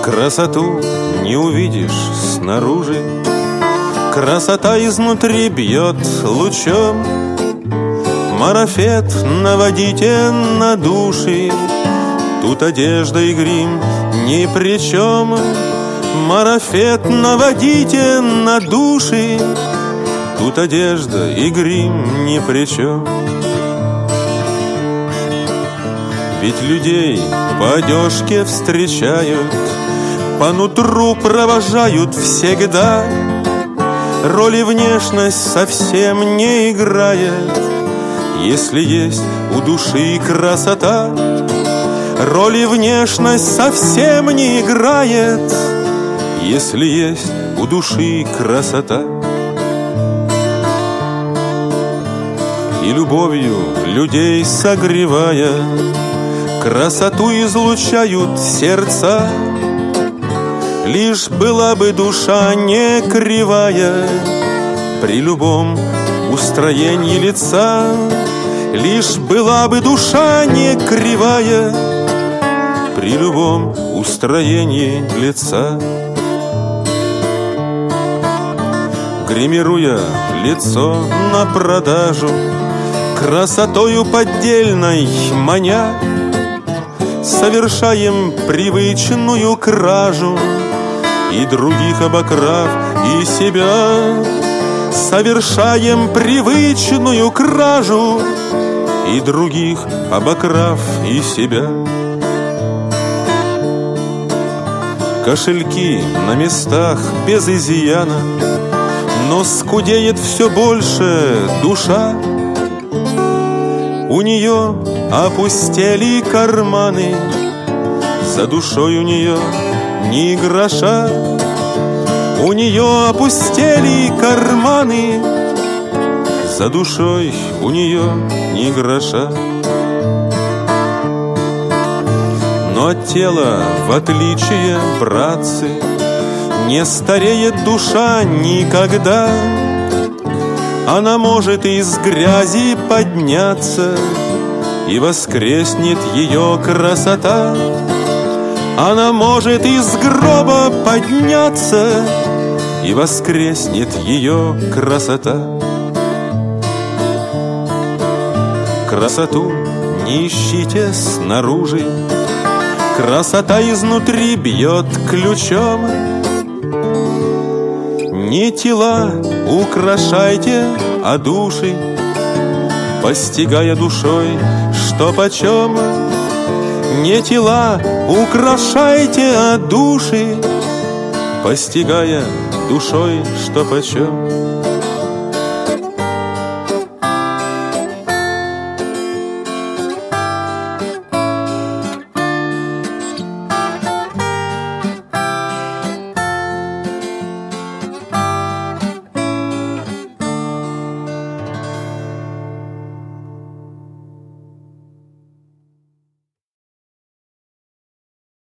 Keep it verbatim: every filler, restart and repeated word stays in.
Красоту не увидишь снаружи, красота изнутри бьет лучом. Марафет наводите на души, тут одежда и грим ни при чем. Марафет наводите на души, тут одежда и грим ни при чем. Ведь людей по одежке встречают, по нутру провожают всегда. Роли внешность совсем не играет, если есть у души красота. Роли внешность совсем не играет, если есть у души красота. И любовью людей согревая, красоту излучают сердца. Лишь была бы душа не кривая при любом устроении лица. Лишь была бы душа не кривая при любом устроении лица. Гримируя лицо на продажу, красотою поддельной маня, совершаем привычную кражу, и других обокрав, и себя. Совершаем привычную кражу, и других обокрав, и себя. Кошельки на местах без изъяна, но скудеет все больше душа. У нее опустели карманы, за душой у нее ни гроша. У нее опустели карманы, за душой у нее ни гроша. Но от тела, в отличие, братцы, не стареет душа никогда. Она может из грязи подняться, и воскреснет ее красота. Она может из гроба подняться, и воскреснет ее красота. Красоту не ищите снаружи, красота изнутри бьет ключом. Не тела украшайте, а души, постигая душой, что почем. Не тела украшайте, а души, постигая душой, что почем.